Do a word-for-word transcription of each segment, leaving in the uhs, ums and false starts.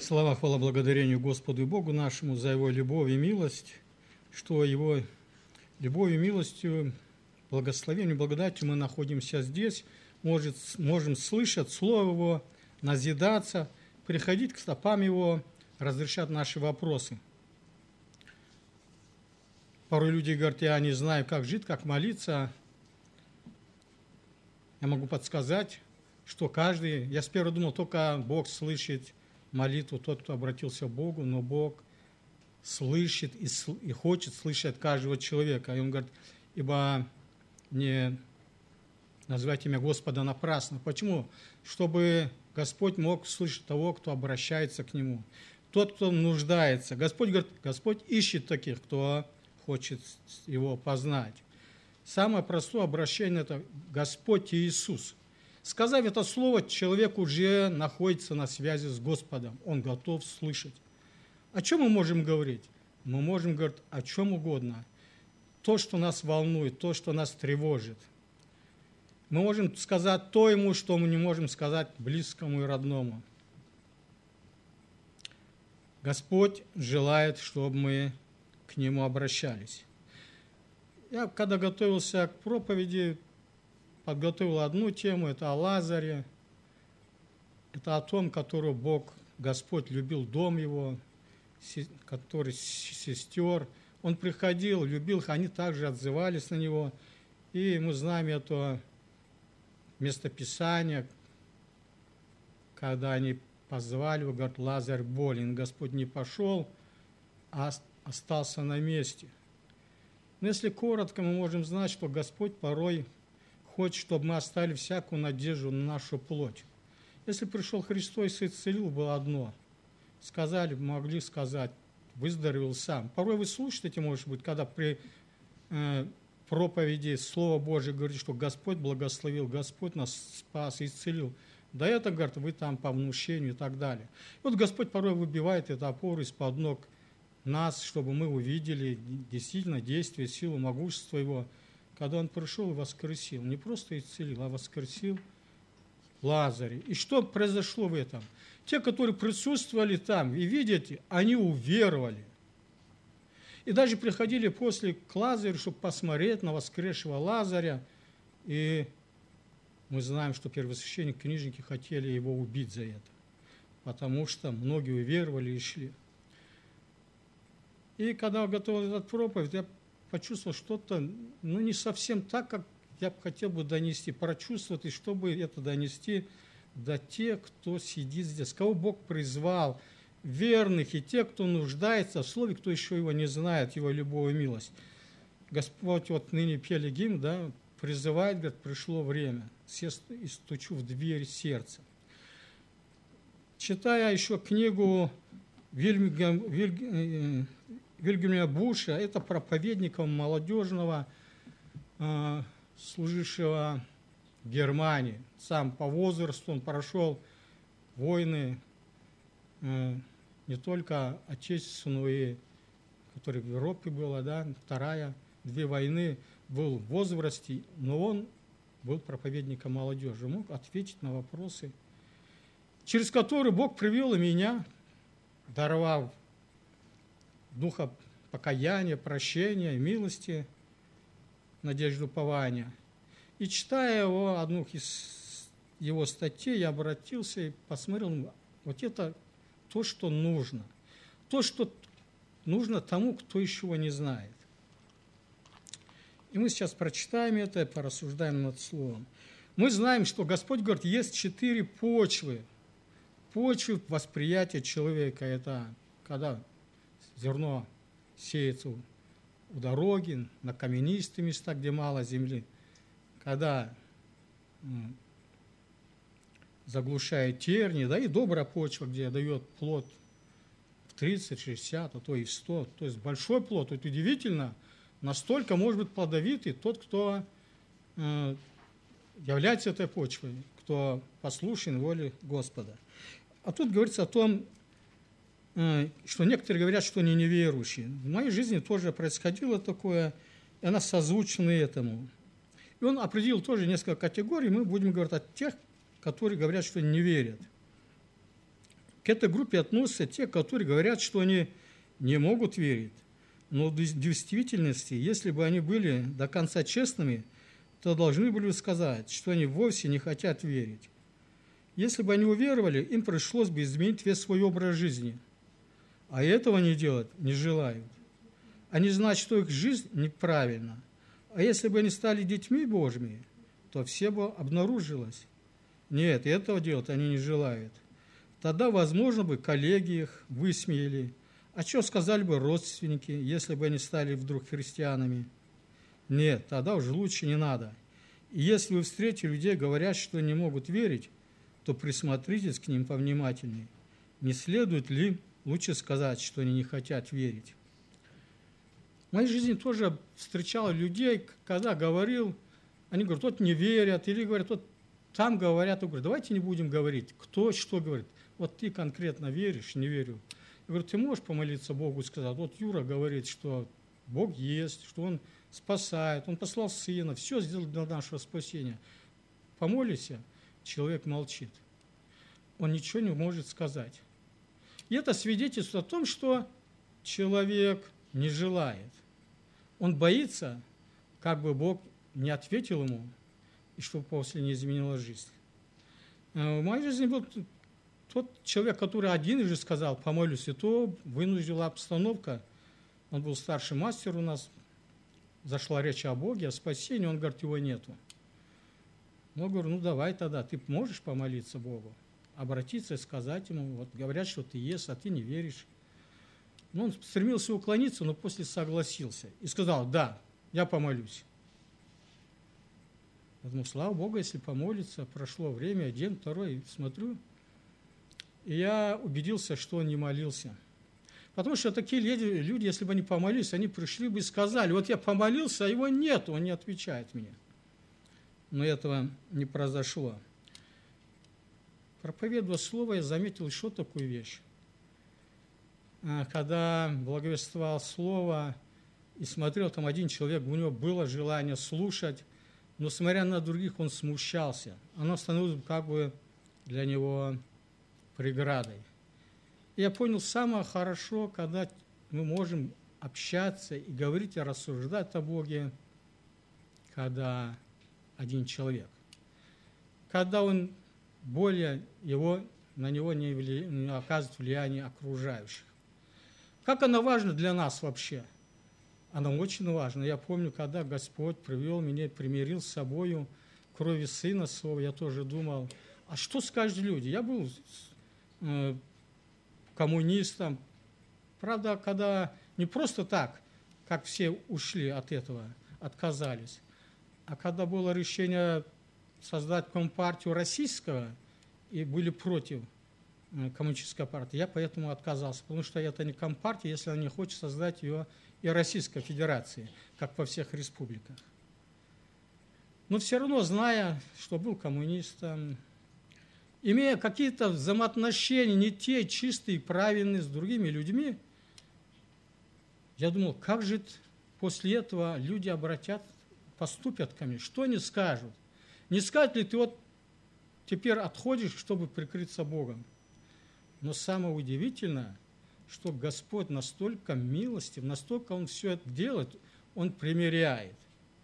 Слава, хвала, благодарению Господу и Богу нашему за Его любовь и милость, что Его любовью, милостью, благословением, благодатью мы находимся здесь, может, можем слышать Слово Его, назидаться, приходить к стопам Его, разрешать наши вопросы. Порой люди говорят, я не знаю, как жить, как молиться. Я могу подсказать, что каждый, я сперва думал, только Бог слышит молитву, тот, кто обратился к Богу, но Бог слышит и, и хочет слышать каждого человека. И Он говорит, ибо не называть имя Господа напрасно. Почему? Чтобы Господь мог слышать того, кто обращается к Нему. Тот, кто нуждается. Господь говорит, Господь ищет таких, кто хочет Его познать. Самое простое обращение – это Господь Иисус. Сказав это слово, человек уже находится на связи с Господом. Он готов слышать. О чем мы можем говорить? Мы можем говорить о чем угодно. То, что нас волнует, то, что нас тревожит. Мы можем сказать то ему, что мы не можем сказать близкому и родному. Господь желает, чтобы мы к Нему обращались. Я, когда готовился к проповеди, подготовил одну тему, это о Лазаре, это о том, которого Бог, Господь любил дом его, который сестер. Он приходил, любил их, они также отзывались на него. И мы знаем это местописание, когда они позвали его, говорят, Лазарь болен. Господь не пошел, а остался на месте. Но если коротко, мы можем знать, что Господь порой хочет, чтобы мы оставили всякую надежду на нашу плоть. Если пришел Христос и исцелил, было одно. Сказали, могли сказать, выздоровел сам. Порой вы слушаете, может быть, когда при э, проповеди Слово Божие говорит, что Господь благословил, Господь нас спас и исцелил. Да это, говорит, вы там по внушению и так далее. И вот Господь порой выбивает эту опору из-под ног нас, чтобы мы увидели действительно действие, силу, могущество Его, когда Он пришел и воскресил. Не просто исцелил, а воскресил Лазаря. И что произошло в этом? Те, которые присутствовали там, и видите, они уверовали. И даже приходили после к Лазарю, чтобы посмотреть на воскресшего Лазаря. И мы знаем, что первосвященники, книжники хотели его убить за это, потому что многие уверовали и шли. И когда готовил этот проповедь, я почувствовал что-то, ну, не совсем так, как я хотел бы донести, прочувствовать, и чтобы это донести до тех, кто сидит здесь, кого Бог призвал, верных, и те, кто нуждается в Слове, кто еще Его не знает, Его любовь и милость. Господь, вот ныне пели гимн, да, призывает, говорит, пришло время, и стучу в дверь сердца. Читая еще книгу Вильгельма, Вильгельма, Вильгельма Буша, это проповедником молодежного, э, служившего в Германии. Сам по возрасту он прошел войны, э, не только отечественную, но и, которая в Европе была, да, вторая, две войны, был в возрасте, но он был проповедником молодежи, мог ответить на вопросы, через которые Бог привел и меня, даровав духа покаяния, прощения, милости, надежды, упования. И читая его, одну из его статей, я обратился и посмотрел, вот это то, что нужно. То, что нужно тому, кто еще его не знает. И мы сейчас прочитаем это и порассуждаем над словом. Мы знаем, что Господь говорит, есть четыре почвы. Почвы восприятия человека. Это когда зерно сеется у дороги, на каменистые места, где мало земли. Когда заглушает терни, да, и добрая почва, где дает плод в тридцать, шестьдесят, а то и в сто. То есть большой плод. Это удивительно. Настолько может быть плодовитый тот, кто э, является этой почвой, кто послушен воле Господа. А тут говорится о том, э, что некоторые говорят, что они неверующие. В моей жизни тоже происходило такое, и она созвучна этому. И он определил тоже несколько категорий, мы будем говорить о тех, которые говорят, что не верят. К этой группе относятся те, которые говорят, что они не могут верить. Но в действительности, если бы они были до конца честными, то должны были сказать, что они вовсе не хотят верить. Если бы они уверовали, им пришлось бы изменить весь свой образ жизни. А этого они делать не желают. Они знают, что их жизнь неправильна. А если бы они стали детьми Божьими, то все бы обнаружилось. Нет, этого делать они не желают. Тогда, возможно, бы коллеги их высмеяли. А что сказали бы родственники, если бы они стали вдруг христианами? Нет, тогда уже лучше не надо. И если вы встретите людей, говорят, что не могут верить, то присмотритесь к ним повнимательнее. Не следует ли лучше сказать, что они не хотят верить? В моей жизни тоже встречал людей, когда говорил, они говорят, вот не верят, или говорят, вот там говорят, я говорю, давайте не будем говорить, кто что говорит. Вот ты конкретно веришь, не верю. Я говорю, ты можешь помолиться Богу и сказать, вот Юра говорит, что Бог есть, что Он спасает, Он послал Сына, все сделал для нашего спасения. Помолися, человек молчит. Он ничего не может сказать. И это свидетельствует о том, что человек не желает. Он боится, как бы Бог не ответил ему, и чтобы после не изменила жизнь. В моей жизни был тот человек, который один же сказал, помолюсь, и то вынудила обстановка. Он был старший мастер у нас, зашла речь о Боге, о спасении, он говорит, его нету. Ну, говорю, ну давай тогда, ты можешь помолиться Богу, обратиться и сказать ему, вот говорят, что ты есть, а ты не веришь. Ну, он стремился уклониться, но после согласился и сказал, да, я помолюсь. Я думаю, слава Богу, если помолиться, прошло время, один, второй, смотрю, и я убедился, что он не молился. Потому что такие люди, если бы они помолились, они пришли бы и сказали, вот я помолился, а его нет, он не отвечает мне. Но этого не произошло. Проповедуя слово, я заметил еще такую вещь. Когда благовествовал слово и смотрел, там один человек, у него было желание слушать, но, смотря на других, он смущался. Оно становилось как бы для него преградой. И я понял, самое хорошо, когда мы можем общаться и говорить, и рассуждать о Боге, когда один человек. Когда он более его, на него не, вли, не оказывает влияние окружающих. Как оно важно для нас вообще? Оно очень важно. Я помню, когда Господь привел меня, примирил с собою крови Сына Своего, я тоже думал, а что скажут люди? Я был э, коммунистом. Правда, когда не просто так, как все ушли от этого, отказались, а когда было решение создать Компартию российского и были против коммунистической партии, я поэтому отказался, потому что это не Компартия, если она не хочет создать ее и Российской Федерации, как во всех республиках. Но все равно, зная, что был коммунистом, имея какие-то взаимоотношения не те чистые, правильные с другими людьми, я думал, как же после этого люди обратят, поступят ко мне, что они скажут? Не скажут ли ты вот теперь отходишь, чтобы прикрыться Богом? Но самое удивительное, что Господь настолько милостив, настолько Он все это делает, Он примиряет.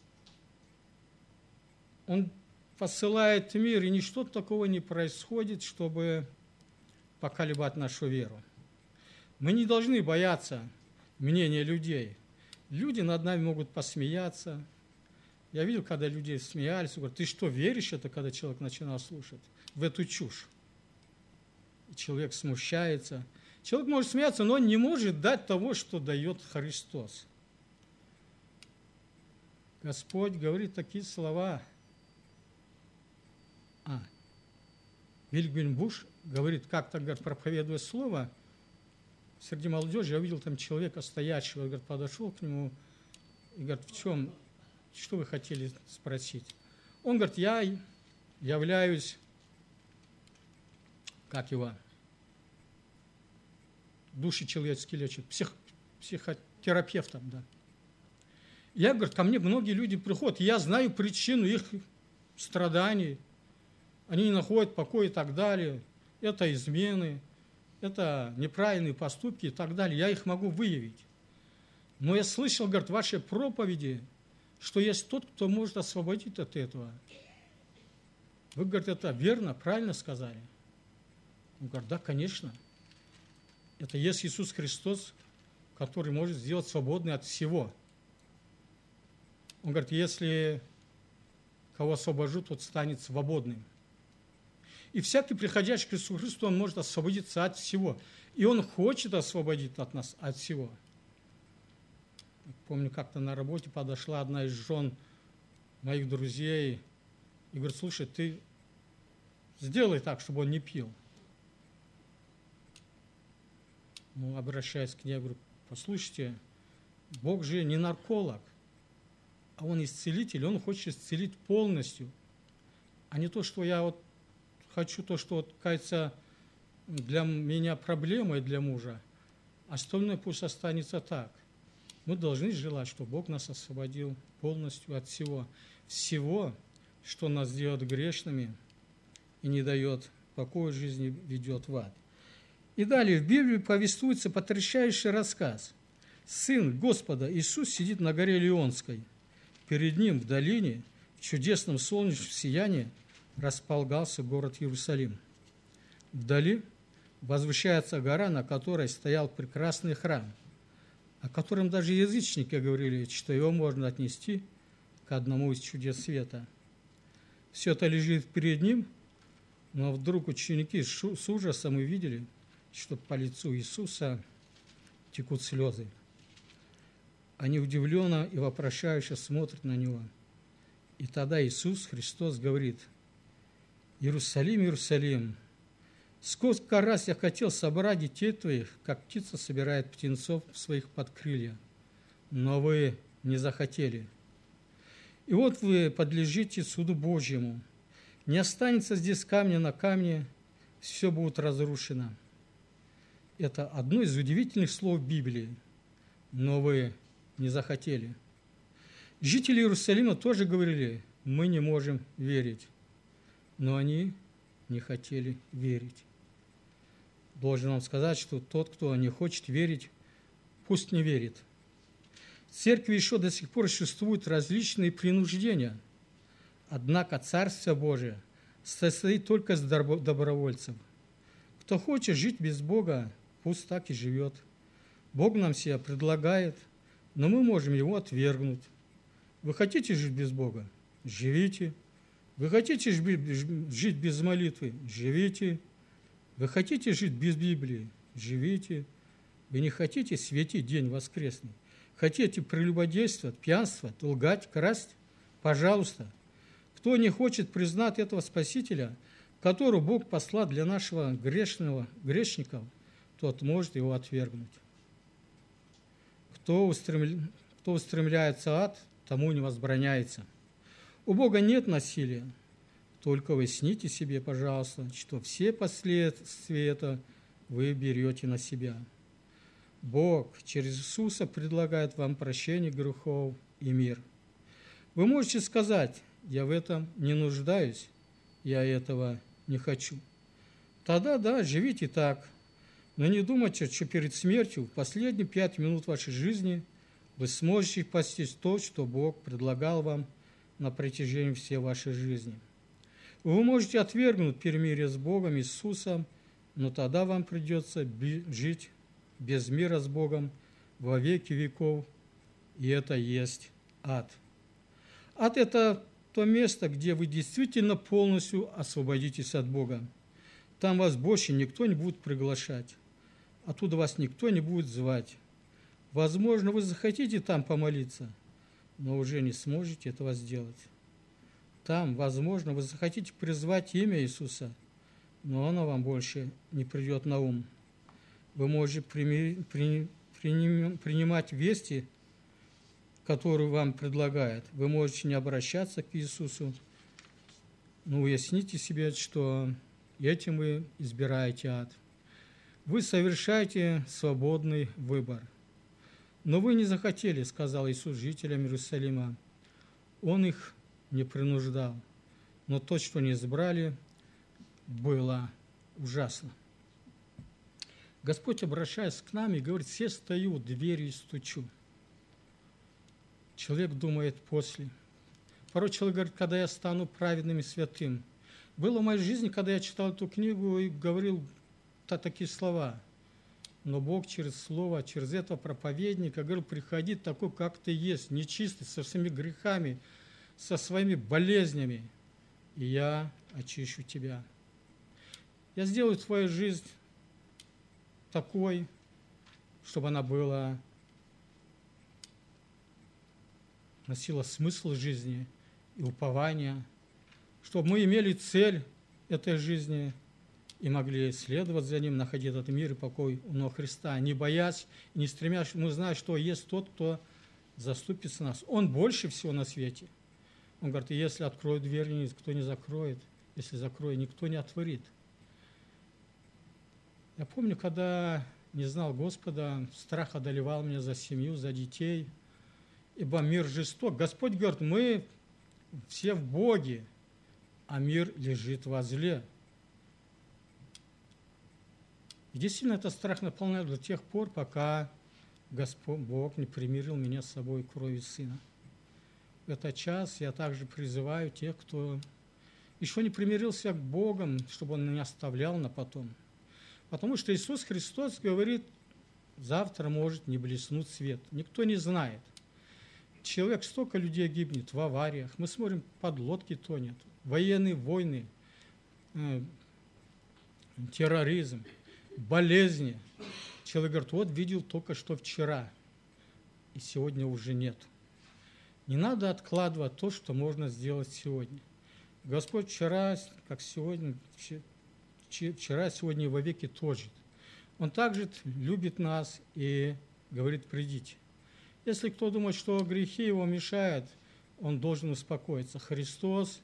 Он посылает мир, и ничто такого не происходит, чтобы поколебать нашу веру. Мы не должны бояться мнения людей. Люди над нами могут посмеяться. Я видел, когда люди смеялись, говорят, ты что, веришь это, когда человек начинал слушать? В эту чушь. И человек смущается. Человек может смеяться, но он не может дать того, что дает Христос. Господь говорит такие слова. А, Вильгельм Буш говорит, как-то, говорит, проповедуя слово, среди молодежи я увидел там человека стоящего, говорит, подошел к нему и говорит, в чем, что вы хотели спросить? Он говорит, я являюсь, как его, души человеческие лечат, псих, психотерапевтом, да. Я, говорит, ко мне многие люди приходят, я знаю причину их страданий, они не находят покоя и так далее, это измены, это неправильные поступки и так далее, я их могу выявить. Но я слышал, говорит, в вашей проповеди, что есть тот, кто может освободить от этого. Вы, говорит, это верно, правильно сказали? Он говорит, да, конечно. Это есть Иисус Христос, который может сделать свободным от всего. Он говорит, если кого освобожу, тот станет свободным. И всякий, приходящий к Иисусу Христу, он может освободиться от всего. И он хочет освободить от нас от всего. Помню, как-то на работе подошла одна из жен моих друзей и говорит, слушай, ты сделай так, чтобы он не пил. Ну, обращаясь к ней, я говорю, послушайте, Бог же не нарколог, а Он исцелитель, Он хочет исцелить полностью, а не то, что я вот хочу, то, что, вот, кажется, для меня проблемой для мужа, остальное пусть останется так. Мы должны желать, чтобы Бог нас освободил полностью от всего, всего, что нас делает грешными и не дает покоя жизни, ведет в ад. И далее в Библии повествуется потрясающий рассказ. Сын Господа Иисус сидит на горе Леонской. Перед ним в долине, в чудесном солнечном сиянии, располагался город Иерусалим. Вдали возвышается гора, на которой стоял прекрасный храм, о котором даже язычники говорили, что его можно отнести к одному из чудес света. Все это лежит перед ним, но вдруг ученики с ужасом увидели, что по лицу Иисуса текут слезы. Они удивленно и вопрошающе смотрят на Него. И тогда Иисус Христос говорит, «Иерусалим, Иерусалим, сколько раз я хотел собрать детей твоих, как птица собирает птенцов в своих подкрылья, но вы не захотели. И вот вы подлежите суду Божьему. Не останется здесь камня на камне, все будет разрушено». Это одно из удивительных слов Библии, но вы не захотели. Жители Иерусалима тоже говорили, мы не можем верить, но они не хотели верить. Должен вам сказать, что тот, кто не хочет верить, пусть не верит. В церкви еще до сих пор существуют различные принуждения, однако Царство Божие состоит только из добровольцев. Кто хочет жить без Бога, пусть так и живет. Бог нам себя предлагает, но мы можем его отвергнуть. Вы хотите жить без Бога? Живите. Вы хотите жить без молитвы? Живите. Вы хотите жить без Библии? Живите. Вы не хотите светить день воскресный? Хотите прелюбодействовать, пьянствовать, лгать, красть? Пожалуйста. Кто не хочет признать этого Спасителя, которого Бог послал для нашего грешного, грешников, тот может его отвергнуть. Кто, устремля... Кто устремляется в ад, тому не возбраняется. У Бога нет насилия. Только вы сните себе, пожалуйста, что все последствия этого вы берете на себя. Бог через Иисуса предлагает вам прощение грехов и мир. Вы можете сказать, я в этом не нуждаюсь, я этого не хочу. Тогда, да, живите так, но не думайте, что перед смертью, в последние пять минут вашей жизни, вы сможете постичь то, что Бог предлагал вам на протяжении всей вашей жизни. Вы можете отвергнуть перемирие с Богом, Иисусом, но тогда вам придется жить без мира с Богом во веки веков, и это есть ад. Ад – это то место, где вы действительно полностью освободитесь от Бога. Там вас больше никто не будет приглашать, оттуда вас никто не будет звать. Возможно, вы захотите там помолиться, но уже не сможете этого сделать. Там, возможно, вы захотите призвать имя Иисуса, но оно вам больше не придет на ум. Вы можете принимать вести, которые вам предлагают. Вы можете не обращаться к Иисусу, но уясните себе, что этим вы избираете ад. Вы совершаете свободный выбор. Но вы не захотели, сказал Иисус жителям Иерусалима. Он их не принуждал. Но то, что не избрали, было ужасно. Господь, обращаясь к нам, и говорит: все стою у двери и стучу. Человек думает после. Порой человек говорит: когда я стану праведным и святым. Было в моей жизни, когда я читал эту книгу и говорил такие слова. Но Бог через слово, через этого проповедника говорил: приходи такой, как ты есть, нечистый, со своими грехами, со своими болезнями, и я очищу тебя. Я сделаю твою жизнь такой, чтобы она была, носила смысл жизни и упование, чтобы мы имели цель этой жизни и могли следовать за ним, находить этот мир и покой у ног Христа, не боясь и не стремясь. Мы знаем, что есть тот, кто заступится нас. Он больше всего на свете. Он говорит: если откроет дверь, никто не закроет, если закроет, никто не отворит. Я помню, когда не знал Господа, страх одолевал меня за семью, за детей, ибо мир жесток. Господь говорит: мы все в Боге, а мир лежит во зле. И действительно, этот страх наполнял до тех пор, пока Господь Бог не примирил меня с собой кровью Сына. В этот час я также призываю тех, кто еще не примирился к Богу, чтобы Он не оставлял на потом. Потому что Иисус Христос говорит: завтра может не блеснуть свет. Никто не знает. Человек, столько людей гибнет в авариях. Мы смотрим, подлодки тонет, военные войны, э, терроризм, болезни. Человек говорит: вот видел только что вчера, и сегодня уже нет. Не надо откладывать то, что можно сделать сегодня. Господь вчера, как сегодня, вчера, сегодня и вовеки тот же. Он также любит нас и говорит: придите. Если кто думает, что грехи его мешают, он должен успокоиться. Христос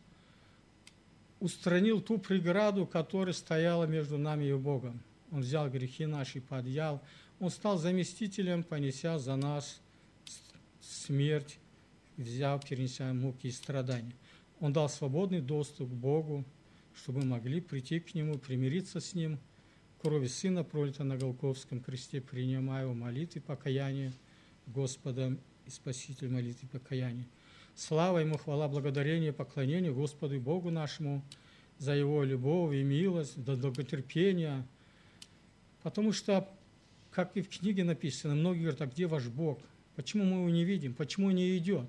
устранил ту преграду, которая стояла между нами и Богом. Он взял грехи наши, подъял. Он стал заместителем, понеся за нас смерть, взял, перенеся муки и страдания. Он дал свободный доступ к Богу, чтобы мы могли прийти к Нему, примириться с Ним. Кровь Сына пролита на Голгофском кресте, принимая его молитвы покаяния Господом и Спасителем молитвы покаяния. Слава Ему, хвала, благодарение, поклонение Господу и Богу нашему за Его любовь и милость, до долготерпения. Потому что, как и в книге написано, многие говорят: а где ваш Бог? Почему мы его не видим? Почему не идет?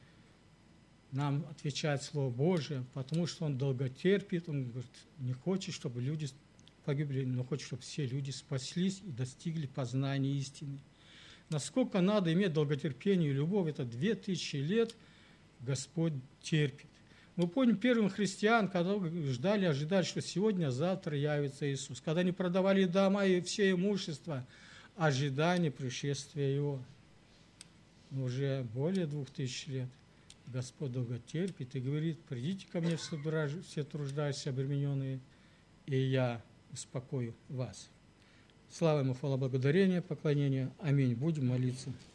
Нам отвечает Слово Божие: потому что Он долготерпит, Он говорит, не хочет, чтобы люди погибли, но хочет, чтобы все люди спаслись и достигли познания истины. Насколько надо иметь долготерпение и любовь, это две тысячи лет Господь терпит. Мы помним первых христиан, когда ждали, ожидали, что сегодня, завтра явится Иисус. Когда они продавали дома и все имущество, ожидание пришествия Его. Но уже более двух тысяч лет Господь долго терпит и говорит: придите ко мне все труждающиеся, обремененные, и я успокою вас. Слава Ему, хвала, благодарение, поклонение. Аминь. Будем молиться.